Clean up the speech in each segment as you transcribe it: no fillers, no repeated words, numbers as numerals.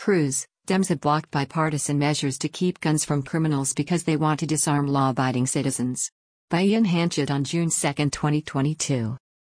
Cruz, Dems have blocked bipartisan measures to keep guns from criminals because they want to disarm law-abiding citizens. By Ian Hanchett on June 2, 2022.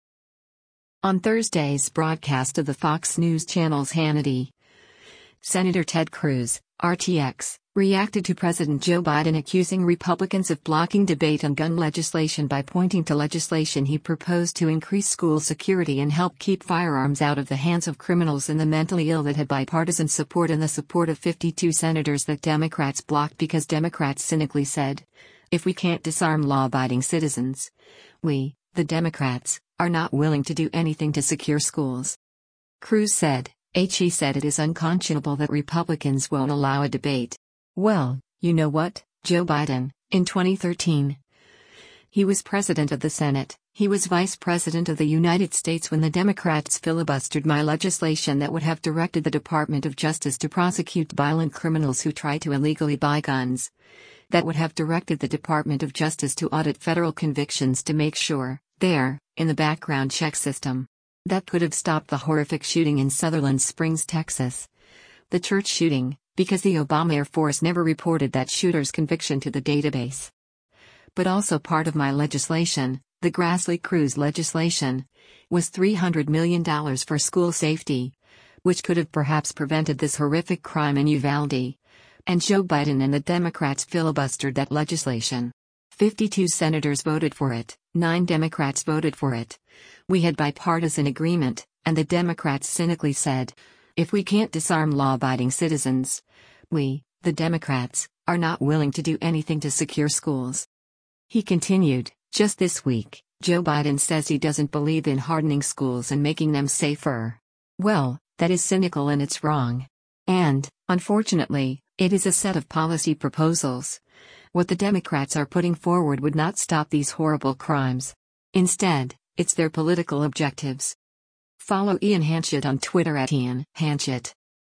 On Thursday's broadcast of the Fox News Channel's Hannity, Senator Ted Cruz, RTX, reacted to President Joe Biden accusing Republicans of blocking debate on gun legislation by pointing to legislation he proposed to increase school security and help keep firearms out of the hands of criminals and the mentally ill that had bipartisan support and the support of 52 senators that Democrats blocked because Democrats cynically said, "If we can't disarm law-abiding citizens, we, the Democrats, are not willing to do anything to secure schools." Cruz said, he said it is unconscionable that Republicans won't allow a debate. Well, you know what, Joe Biden, in 2013, he was president of the Senate, he was vice president of the United States when the Democrats filibustered my legislation that would have directed the Department of Justice to prosecute violent criminals who try to illegally buy guns. That would have directed the Department of Justice to audit federal convictions to make sure, they're in the background check system. That could have stopped the horrific shooting in Sutherland Springs, Texas. The church shooting, because the Obama Air Force never reported that shooter's conviction to the database. But also part of my legislation, the Grassley-Cruz legislation, was $300 million for school safety, which could have perhaps prevented this horrific crime in Uvalde. And Joe Biden and the Democrats filibustered that legislation. 52 senators voted for it, 9 Democrats voted for it. We had bipartisan agreement, and the Democrats cynically said, "If we can't disarm law-abiding citizens, we, the Democrats, are not willing to do anything to secure schools." He continued, "Just this week, Joe Biden says he doesn't believe in hardening schools and making them safer." Well, that is cynical and it's wrong. And, unfortunately, it is a set of policy proposals. What the Democrats are putting forward would not stop these horrible crimes. Instead, it's their political objectives. Follow Ian Hanchett on Twitter @IanHanchett.